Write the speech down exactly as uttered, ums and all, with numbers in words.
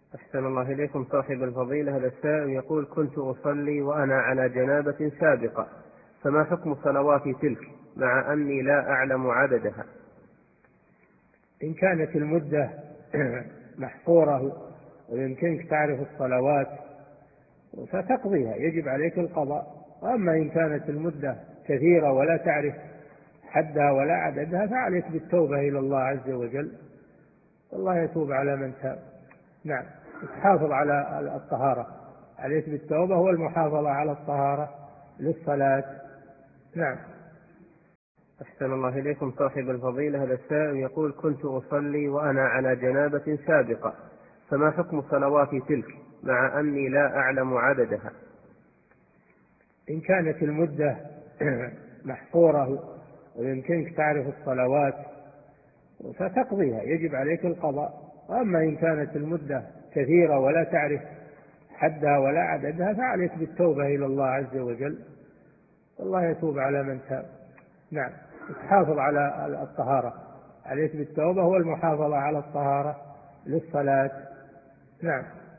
أحسن الله إليكم صاحب الفضيلة. هذا السائل يقول: كنت أصلي وأنا على جنابة سابقة، فما حكم صلواتي تلك مع أني لا أعلم عددها؟ إن كانت المدة محصورة ويمكنك تعرف الصلوات فتقضيها، يجب عليك القضاء. وأما إن كانت المدة كثيرة ولا تعرف حدها ولا عددها فعليك بالتوبة إلى الله عز وجل، الله يتوب على من تاب. نعم، تحافظ على الطهارة، عليك بالتوبة والمحافظة على الطهارة للصلاة. نعم. أحسن الله إليكم صاحب الفضيلة. هذا السائل يقول: كنت أصلي وأنا على جنابة سابقة، فما حكم صلواتي تلك مع أني لا أعلم عددها؟ إن كانت المدة محصورة ويمكنك تعرف الصلوات فتقضيها، يجب عليك القضاء. وأما إن كانت المدة كثيرة ولا تعرف حدها ولا عددها فعليك بالتوبة إلى الله عز وجل، الله يتوب على من تاب. نعم، تحافظ على الطهارة، عليك بالتوبة والمحافظة على الطهارة للصلاة. نعم.